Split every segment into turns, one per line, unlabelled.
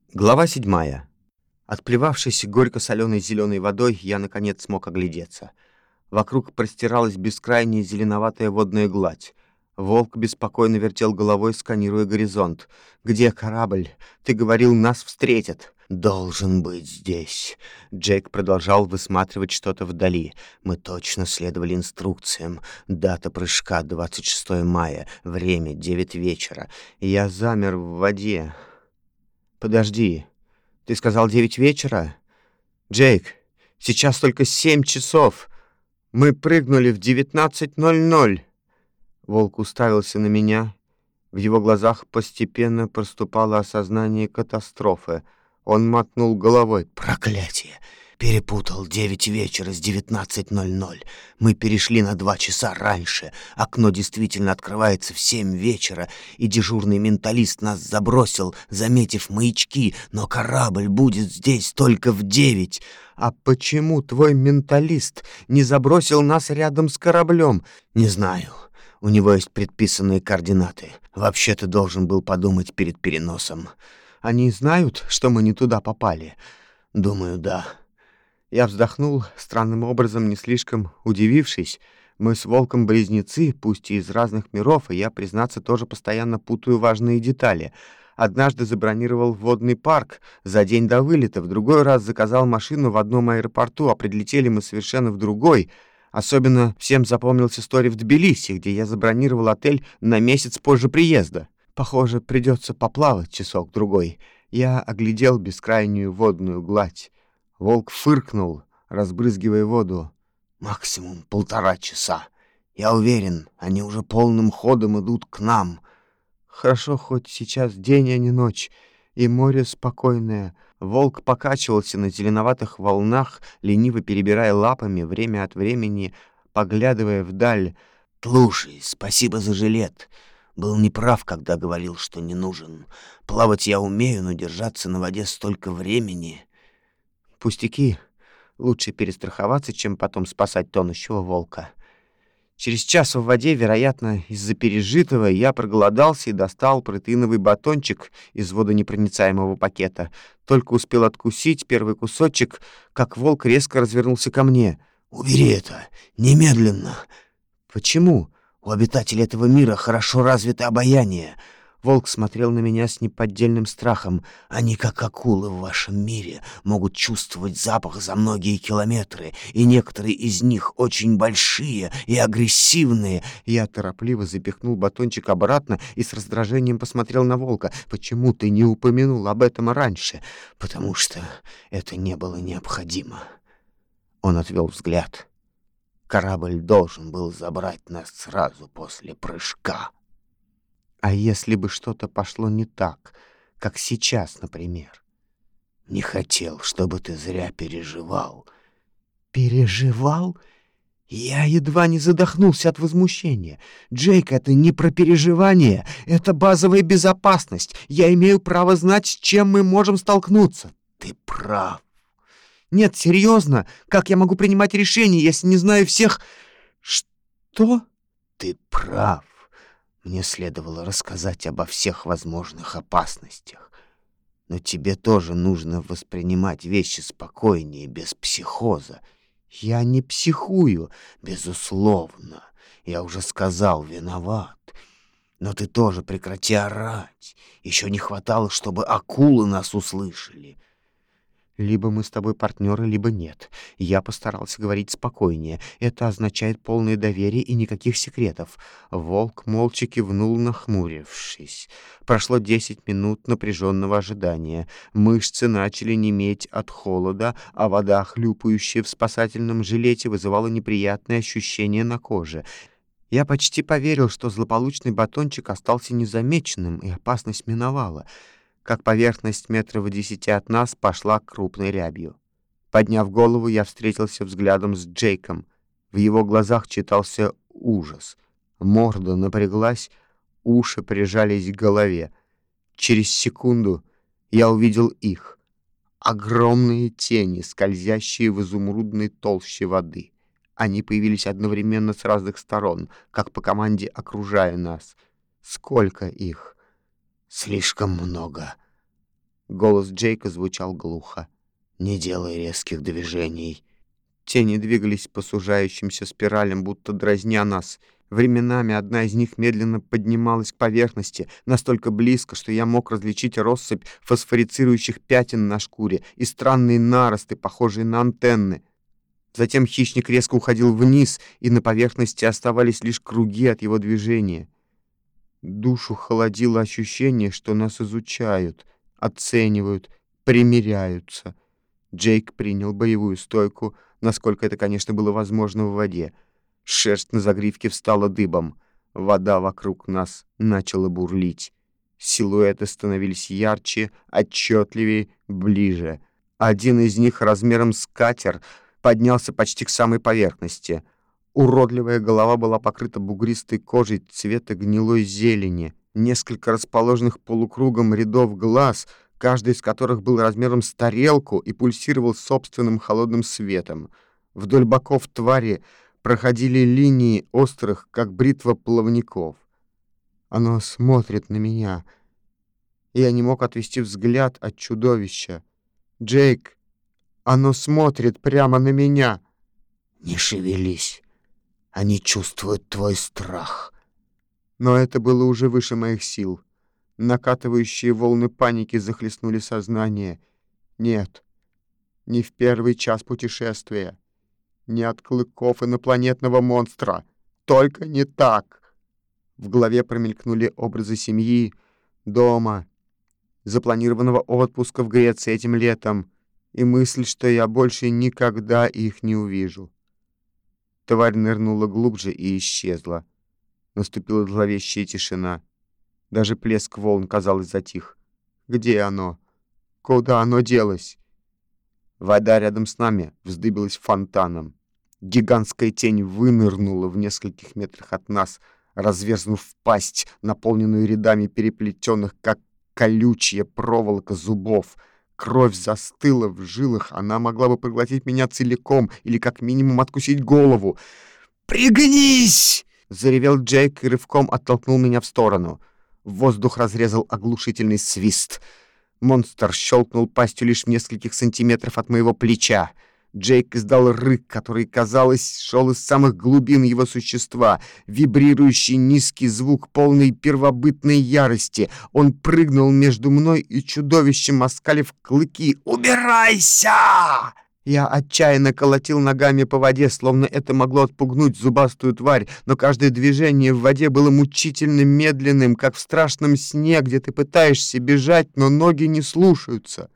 Глава 7. Отплевавшись горько-соленой зеленой водой, я, наконец, смог оглядеться. Вокруг простиралась бескрайняя зеленоватая водная гладь. Волк беспокойно вертел головой, сканируя горизонт. «Где корабль? Ты говорил, нас встретят». «Должен быть здесь». Джейк продолжал высматривать что-то вдали. Мы точно следовали инструкциям. Дата прыжка — 26 мая. Время — 9 вечера. Я замер в воде. «Подожди, ты сказал 9 вечера? Джейк, сейчас только 7 часов. Мы прыгнули в 19:00. Волк уставился на меня. В его глазах постепенно проступало осознание катастрофы. Он мотнул головой. «Проклятие! Перепутал 9 вечера с 19:00. Мы перешли на 2 часа раньше. Окно действительно открывается в 7 вечера, и дежурный менталист нас забросил, заметив маячки, но корабль будет здесь только в 9. А почему твой менталист не забросил нас рядом с кораблем? Не знаю. У него есть предписанные координаты. Вообще-то должен был подумать перед переносом. Они знают, что мы не туда попали? Думаю, да». Я вздохнул, странным образом не слишком удивившись. Мы с Волком близнецы, пусть и из разных миров, и я, признаться, тоже постоянно путаю важные детали. Однажды забронировал водный парк за день до вылета, в другой раз заказал машину в одном аэропорту, а прилетели мы совершенно в другой. Особенно всем запомнилась история в Тбилиси, где я забронировал отель на месяц позже приезда. Похоже, придется поплавать часок-другой. Я оглядел бескрайнюю водную гладь. Волк фыркнул, разбрызгивая воду. «Максимум 1,5 часа. Я уверен, они уже полным ходом идут к нам». Хорошо, хоть сейчас день, а не ночь, и море спокойное. Волк покачивался на зеленоватых волнах, лениво перебирая лапами, время от времени поглядывая вдаль. «Слушай, спасибо за жилет. Был неправ, когда говорил, что не нужен. Плавать я умею, но держаться на воде столько времени...» «Пустяки. Лучше перестраховаться, чем потом спасать тонущего волка». Через час в воде, вероятно, из-за пережитого, я проголодался и достал протеиновый батончик из водонепроницаемого пакета. Только успел откусить первый кусочек, как волк резко развернулся ко мне. «Убери это! Немедленно!» «Почему?» «У обитателей этого мира хорошо развито обоняние». Волк смотрел на меня с неподдельным страхом. «Они, как акулы в вашем мире, могут чувствовать запах за многие километры, и некоторые из них очень большие и агрессивные». Я торопливо запихнул батончик обратно и с раздражением посмотрел на волка. «Почему ты не упомянул об этом раньше?» «Потому что это не было необходимо». Он отвел взгляд. «Корабль должен был забрать нас сразу после прыжка». «А если бы что-то пошло не так, как сейчас, например?» «Не хотел, чтобы ты зря переживал». «Переживал?» Я едва не задохнулся от возмущения. «Джейк, это не про переживание, это базовая безопасность. Я имею право знать, с чем мы можем столкнуться». «Ты прав». «Нет, серьезно, как я могу принимать решения, если не знаю всех...» «Что?» «Ты прав. Мне следовало рассказать обо всех возможных опасностях. Но тебе тоже нужно воспринимать вещи спокойнее, без психоза». «Я не психую». «Безусловно. Я уже сказал, виноват. Но ты тоже прекрати орать. Еще не хватало, чтобы акулы нас услышали». «Либо мы с тобой партнеры, либо нет». Я постарался говорить спокойнее. Это означает полное доверие и никаких секретов. Волк молча кивнул, нахмурившись. Прошло 10 минут напряженного ожидания. Мышцы начали неметь от холода, а вода, хлюпающая в спасательном жилете, вызывала неприятные ощущения на коже. Я почти поверил, что злополучный батончик остался незамеченным, и опасность миновала. Как поверхность метров в 10 от нас пошла крупной рябью. Подняв голову, я встретился взглядом с Джейком. В его глазах читался ужас. Морда напряглась, уши прижались к голове. Через секунду я увидел их. Огромные тени, скользящие в изумрудной толще воды. Они появились одновременно с разных сторон, как по команде окружая нас. Сколько их? «Слишком много». Голос Джейка звучал глухо. «Не делай резких движений». Тени двигались по сужающимся спиралям, будто дразня нас. Временами одна из них медленно поднималась к поверхности, настолько близко, что я мог различить россыпь фосфорицирующих пятен на шкуре и странные наросты, похожие на антенны. Затем хищник резко уходил вниз, и на поверхности оставались лишь круги от его движения. Душу холодило ощущение, что нас изучают, оценивают, примиряются. Джейк принял боевую стойку, насколько это, конечно, было возможно в воде. Шерсть на загривке встала дыбом. Вода вокруг нас начала бурлить. Силуэты становились ярче, отчетливее, ближе. Один из них размером с катер поднялся почти к самой поверхности. Уродливая голова была покрыта бугристой кожей цвета гнилой зелени. Несколько расположенных полукругом рядов глаз, каждый из которых был размером с тарелку и пульсировал собственным холодным светом. Вдоль боков твари проходили линии острых, как бритва плавников. Оно смотрит на меня. Я не мог отвести взгляд от чудовища. «Джейк, оно смотрит прямо на меня!»
«Не шевелись. Они чувствуют твой страх».
Но это было уже выше моих сил. Накатывающие волны паники захлестнули сознание. Нет, не в первый час путешествия. Не от клыков инопланетного монстра. Только не так. В голове промелькнули образы семьи, дома, запланированного отпуска в Греции этим летом, и мысль, что я больше никогда их не увижу. Тварь нырнула глубже и исчезла. Наступила зловещая тишина. Даже плеск волн, казалось, затих. Где оно? Куда оно делось? Вода рядом с нами вздыбилась фонтаном. Гигантская тень вынырнула в нескольких метрах от нас, разверзнув пасть, наполненную рядами переплетенных, как колючая проволока, зубов. Кровь застыла в жилах, она могла бы проглотить меня целиком или как минимум откусить голову. «Пригнись!» — заревел Джейк и рывком оттолкнул меня в сторону. Воздух разрезал оглушительный свист. Монстр щелкнул пастью лишь в нескольких сантиметров от моего плеча. Джейк издал рык, который, казалось, шел из самых глубин его существа. Вибрирующий низкий звук, полный первобытной ярости. Он прыгнул между мной и чудовищем, оскалив клыки. «Убирайся!» Я отчаянно колотил ногами по воде, словно это могло отпугнуть зубастую тварь, но каждое движение в воде было мучительно медленным, как в страшном сне, где ты пытаешься бежать, но ноги не слушаются.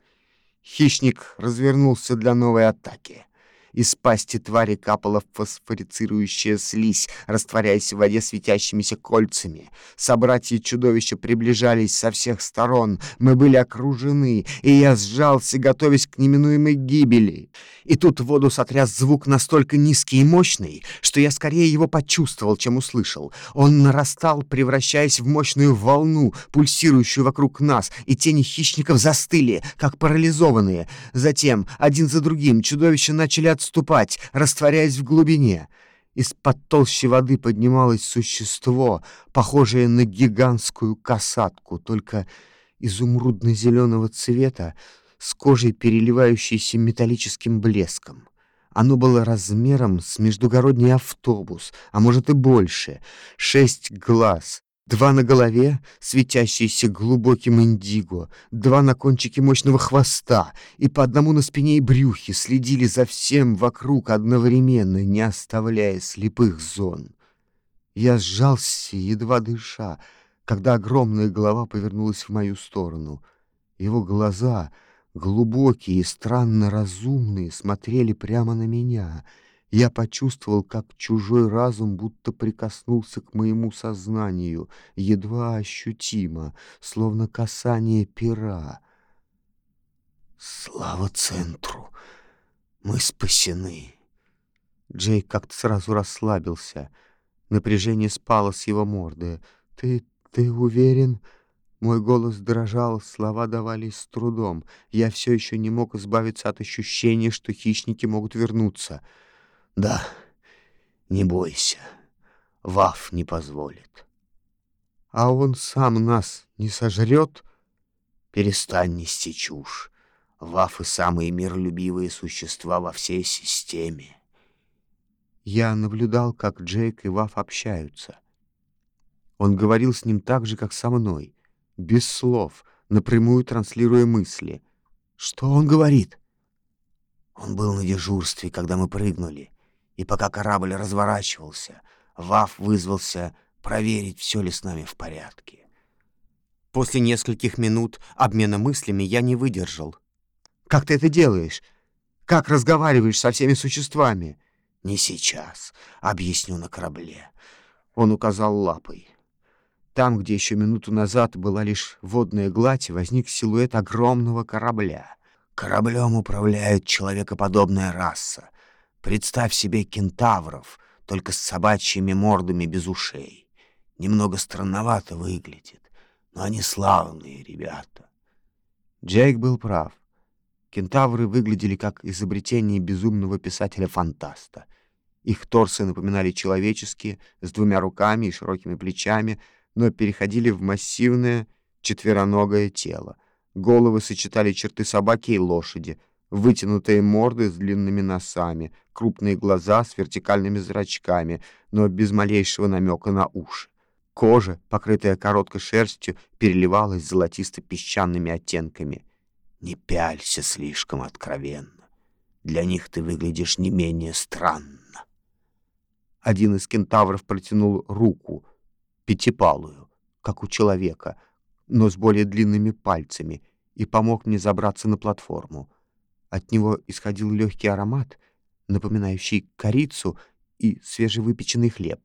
Хищник развернулся для новой атаки. Из пасти твари капала фосфорицирующая слизь, растворяясь в воде светящимися кольцами. Собратья чудовища приближались со всех сторон. Мы были окружены, и я сжался, готовясь к неминуемой гибели. И тут в воду сотряс звук настолько низкий и мощный, что я скорее его почувствовал, чем услышал. Он нарастал, превращаясь в мощную волну, пульсирующую вокруг нас, и тени хищников застыли, как парализованные. Затем, один за другим, чудовища начали отступать, растворяясь в глубине. Из-под толщи воды поднималось существо, похожее на гигантскую касатку, только изумрудно-зеленого цвета, с кожей, переливающейся металлическим блеском. Оно было размером с междугородний автобус, а может и больше. 6 глаз. 2 на голове, светящиеся глубоким индиго, 2 на кончике мощного хвоста, и по одному на спине и брюхе следили за всем вокруг одновременно, не оставляя слепых зон. Я сжался, едва дыша, когда огромная голова повернулась в мою сторону. Его глаза, глубокие и странно разумные, смотрели прямо на меня. Я почувствовал, как чужой разум будто прикоснулся к моему сознанию, едва ощутимо, словно касание пера.
«Слава центру! Мы спасены!»
Джейк как-то сразу расслабился. Напряжение спало с его морды. «Ты уверен?» Мой голос дрожал, слова давались с трудом. Я все еще не мог избавиться от ощущения, что хищники могут вернуться.
«Да, не бойся. Ваф не позволит».
«А он сам нас не сожрет?»
Перестань нести чушь. Вафы — самые миролюбивые существа во всей системе.
Я наблюдал, как Джейк и Ваф общаются. Он говорил с ним так же, как со мной, без слов, напрямую транслируя мысли. Что он говорит?
Он был на дежурстве, когда мы прыгнули, и пока корабль разворачивался, Ваф вызвался проверить, все ли с нами в порядке.
После нескольких минут обмена мыслями я не выдержал. «Как ты это делаешь? Как разговариваешь со всеми существами?»
«Не сейчас. Объясню на корабле».
Он указал лапой. Там, где еще минуту назад была лишь водная гладь, возник силуэт огромного корабля.
Кораблем управляет человекоподобная раса. Представь себе кентавров, только с собачьими мордами без ушей. Немного странновато выглядит, но они славные ребята.
Джейк был прав. Кентавры выглядели как изобретение безумного писателя-фантаста. Их торсы напоминали человеческие, с двумя руками и широкими плечами, но переходили в массивное четвероногое тело. Головы сочетали черты собаки и лошади, вытянутые морды с длинными носами, крупные глаза с вертикальными зрачками, но без малейшего намека на уши. Кожа, покрытая короткой шерстью, переливалась золотисто-песчаными оттенками.
Не пялься слишком откровенно. Для них ты выглядишь не менее странно.
Один из кентавров протянул руку, пятипалую, как у человека, но с более длинными пальцами, и помог мне забраться на платформу. От него исходил легкий аромат, напоминающий корицу и свежевыпеченный хлеб.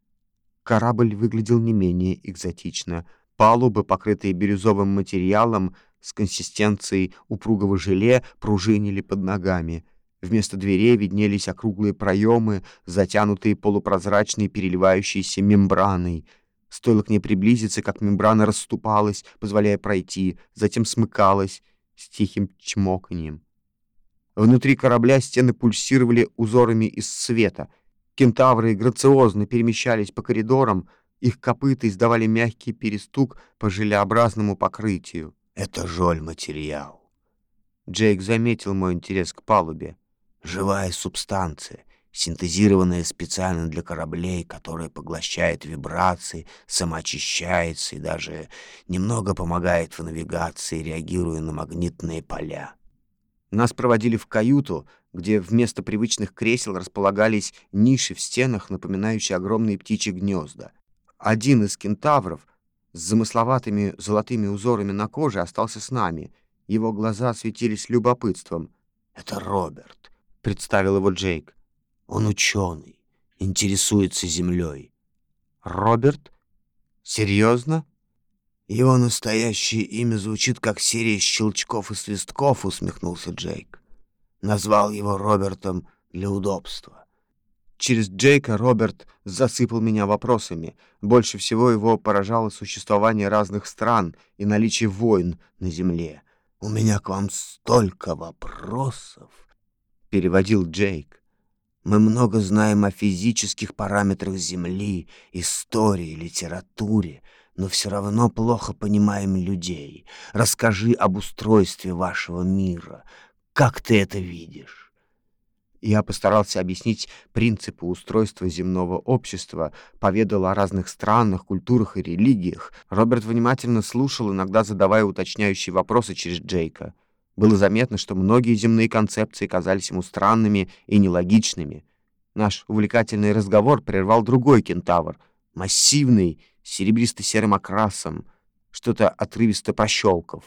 Корабль выглядел не менее экзотично. Палубы, покрытые бирюзовым материалом с консистенцией упругого желе, пружинили под ногами. Вместо дверей виднелись округлые проемы, затянутые полупрозрачной переливающейся мембраной. Стоило к ней приблизиться, как мембрана расступалась, позволяя пройти, затем смыкалась с тихим чмоканьем. Внутри корабля стены пульсировали узорами из света. Кентавры грациозно перемещались по коридорам, их копыта издавали мягкий перестук по желеобразному покрытию.
Это жоль-материал.
Джейк заметил мой интерес к палубе.
Живая субстанция, синтезированная специально для кораблей, которая поглощает вибрации, самоочищается и даже немного помогает в навигации, реагируя на магнитные поля.
Нас проводили в каюту, где вместо привычных кресел располагались ниши в стенах, напоминающие огромные птичьи гнезда. Один из кентавров с замысловатыми золотыми узорами на коже остался с нами. Его глаза светились любопытством.
«Это Роберт»,
— представил его Джейк.
«Он ученый, интересуется Землей».
«Роберт? Серьезно?»
«Его настоящее имя звучит как серия щелчков и свистков», — усмехнулся Джейк. «Назвал его Робертом для удобства».
Через Джейка Роберт засыпал меня вопросами. Больше всего его поражало существование разных стран и наличие войн на Земле.
«У меня к вам столько вопросов», — переводил Джейк. «Мы много знаем о физических параметрах Земли, истории, литературе, но все равно плохо понимаем людей. Расскажи об устройстве вашего мира. Как ты это видишь?»
Я постарался объяснить принципы устройства земного общества, поведал о разных странах, культурах и религиях. Роберт внимательно слушал, иногда задавая уточняющие вопросы через Джейка. Было заметно, что многие земные концепции казались ему странными и нелогичными. Наш увлекательный разговор прервал другой кентавр, массивный, с серебристо-серым окрасом, что-то отрывисто прощелкав.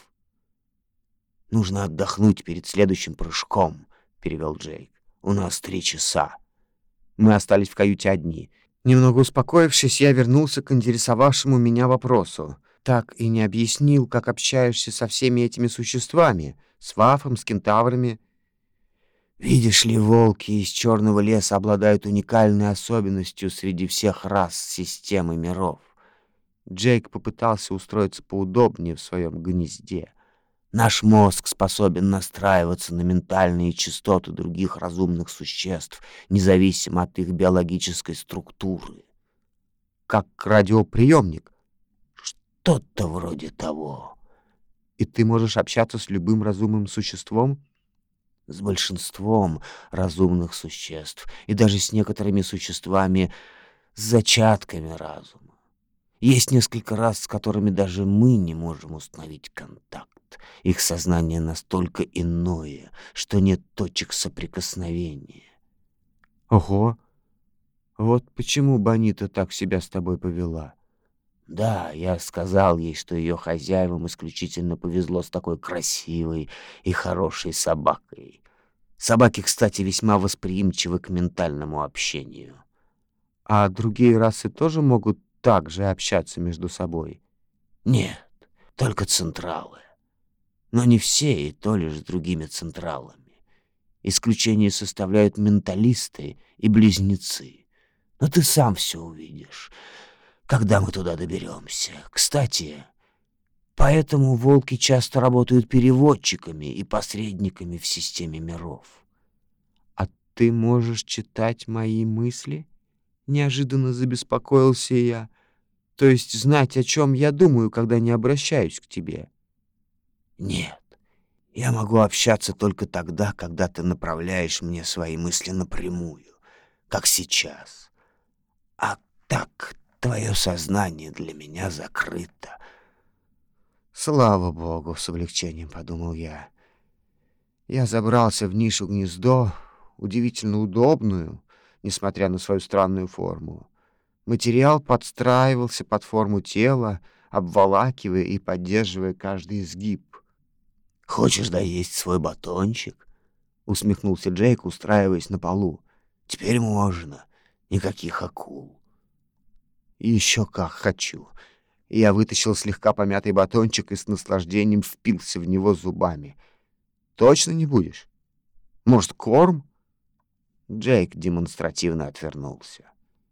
«Нужно отдохнуть перед следующим прыжком», — перевел Джейк. «У нас 3 часа».
Мы остались в каюте одни. Немного успокоившись, я вернулся к интересовавшему меня вопросу. Так и не объяснил, как общаешься со всеми этими существами, с Вафом, с кентаврами.
«Видишь ли, волки из Черного леса обладают уникальной особенностью среди всех рас системы миров».
Джейк попытался устроиться поудобнее в своем гнезде.
«Наш мозг способен настраиваться на ментальные частоты других разумных существ, независимо от их биологической структуры».
«Как радиоприемник?»
«Что-то вроде того.
И ты можешь общаться с любым разумным существом?
С большинством разумных существ и даже с некоторыми существами с зачатками разума. Есть несколько рас, с которыми даже мы не можем установить контакт. Их сознание настолько иное, что нет точек соприкосновения.
Ого! Вот почему Бонита так себя с тобой повела.
Да, я сказал ей, что ее хозяевам исключительно повезло с такой красивой и хорошей собакой. Собаки, кстати, весьма восприимчивы к ментальному общению.
А другие расы тоже могут так же общаться между собой?
Нет, только централы. Но не все, и то лишь с другими централами. Исключение составляют менталисты и близнецы. Но ты сам все увидишь, когда мы туда доберемся. Кстати, поэтому волки часто работают переводчиками и посредниками в системе миров.
А ты можешь читать мои мысли? Неожиданно забеспокоился я. То есть знать, о чем я думаю, когда не обращаюсь к тебе?
Нет, я могу общаться только тогда, когда ты направляешь мне свои мысли напрямую, как сейчас. А так твое сознание для меня закрыто.
Слава богу, с облегчением подумал я. Я забрался в нишу гнездо, удивительно удобную, несмотря на свою странную форму. Материал подстраивался под форму тела, обволакивая и поддерживая каждый изгиб.
«Хочешь доесть свой батончик?»
— усмехнулся Джейк, устраиваясь на полу.
«Теперь можно. Никаких акул».
И еще как хочу. Я вытащил слегка помятый батончик и с наслаждением впился в него зубами. Точно не будешь? Может, корм? Джейк демонстративно отвернулся.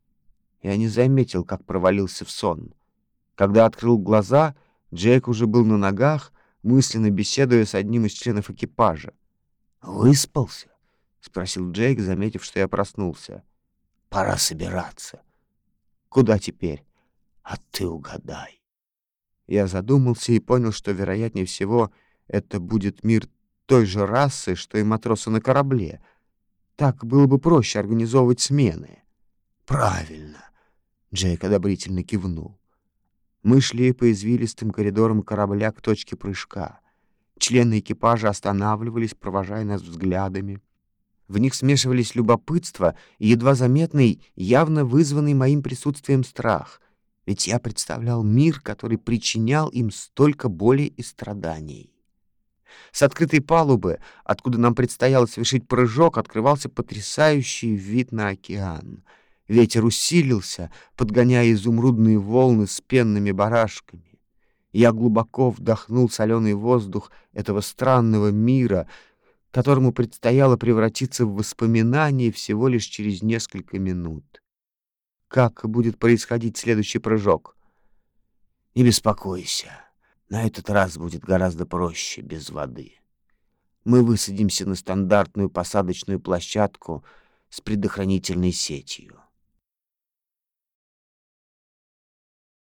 Я не заметил, как провалился в сон. Когда открыл глаза, Джейк уже был на ногах, мысленно беседуя с одним из членов экипажа.
«Выспался?»
— спросил Джейк, заметив, что я проснулся.
«Пора собираться.
Куда теперь?
А ты угадай».
Я задумался и понял, что, вероятнее всего, это будет мир той же расы, что и матросы на корабле. Так было бы проще организовывать смены.
«Правильно»,
— Джейк одобрительно кивнул. Мы шли по извилистым коридорам корабля к точке прыжка. Члены экипажа останавливались, провожая нас взглядами. В них смешивались любопытство и едва заметный, явно вызванный моим присутствием страх. Ведь я представлял мир, который причинял им столько боли и страданий. С открытой палубы, откуда нам предстояло совершить прыжок, открывался потрясающий вид на океан. Ветер усилился, подгоняя изумрудные волны с пенными барашками. Я глубоко вдохнул соленый воздух этого странного мира, которому предстояло превратиться в воспоминание всего лишь через несколько минут. Как будет происходить следующий прыжок?
Не беспокойся. На этот раз будет гораздо проще, без воды. Мы высадимся на стандартную посадочную площадку с предохранительной сетью.